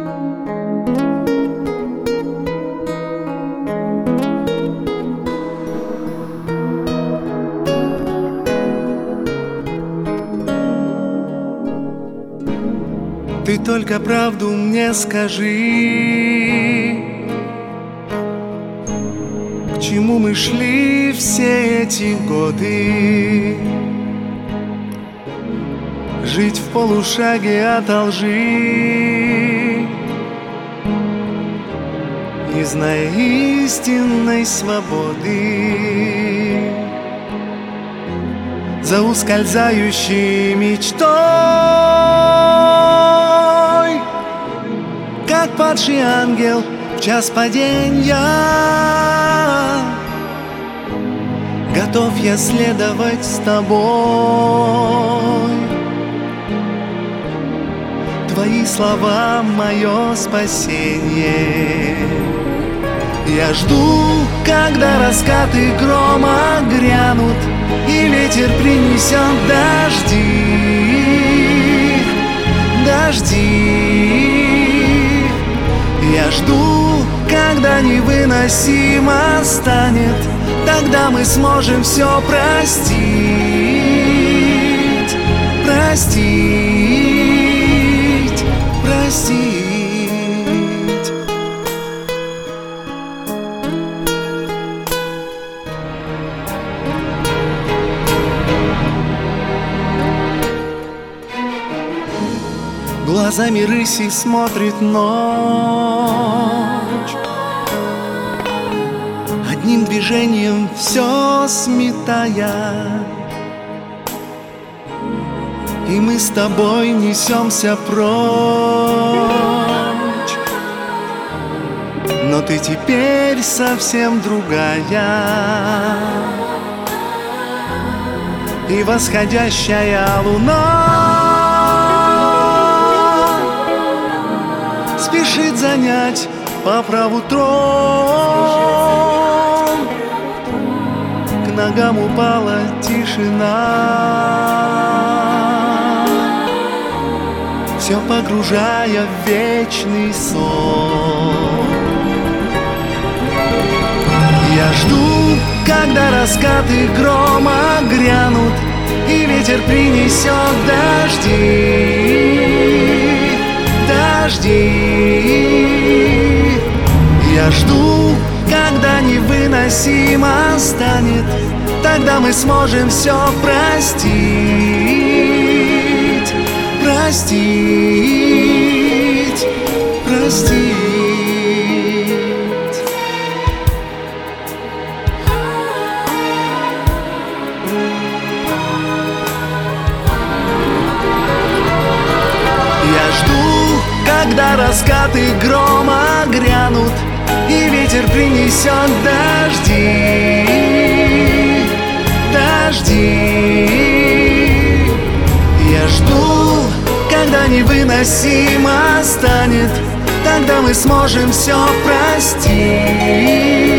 Ты только правду мне скажи, к чему мы шли все эти годы? Жить в полушаге от лжи, не зная истинной свободы, за ускользающей мечтой, как падший ангел в час падения. Готов я следовать с тобой. Твои слова — мое спасение. Я жду, когда раскаты грома грянут, и ветер принесет дожди, дожди. Я жду, когда невыносимо станет, тогда мы сможем все простить, простить, простить. Глазами рыси смотрит ночь, одним движением все сметая, и мы с тобой несемся прочь. Но ты теперь совсем другая, и восходящая луна спешит занять по праву трон. К ногам упала тишина, все погружая в вечный сон. Я жду, когда раскаты грома грянут, и ветер принесет дожди, дожди. Я жду, когда невыносимо станет, тогда мы сможем все простить, простить, простить. Я жду, когда раскаты грома грянут, и ветер принесет дожди, дожди. Я жду, когда невыносимо станет, тогда мы сможем все простить.